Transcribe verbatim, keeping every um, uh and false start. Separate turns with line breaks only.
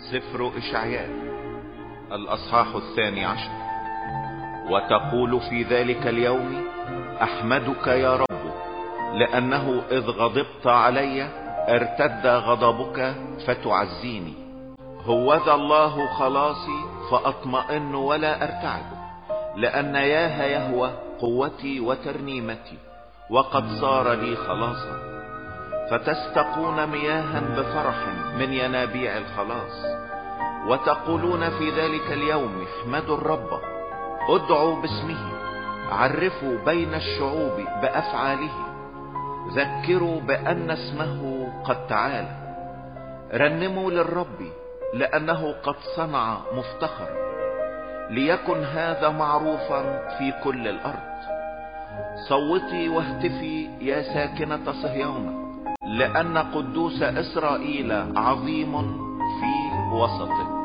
سفر إشعياء الأصحاح الثاني عشر. وتقول في ذلك اليوم: أحمدك يا رب، لأنه إذ غضبت علي ارتد غضبك فتعزيني. هوذا الله خلاصي فأطمئن ولا أرتعد، لأن ياها يهوى قوتي وترنيمتي، وقد صار لي خلاصا. فتستقون مياها بفرح من ينابيع الخلاص. وتقولون في ذلك اليوم: احمدوا الرب، ادعوا باسمه، عرفوا بين الشعوب بأفعاله، ذكروا بأن اسمه قد تعالى. رنموا للرب لأنه قد صنع مفتخر، ليكن هذا معروفا في كل الأرض. صوتي واهتفي يا ساكنة صهيون، لأن قدوس إسرائيل عظيم في وسطك.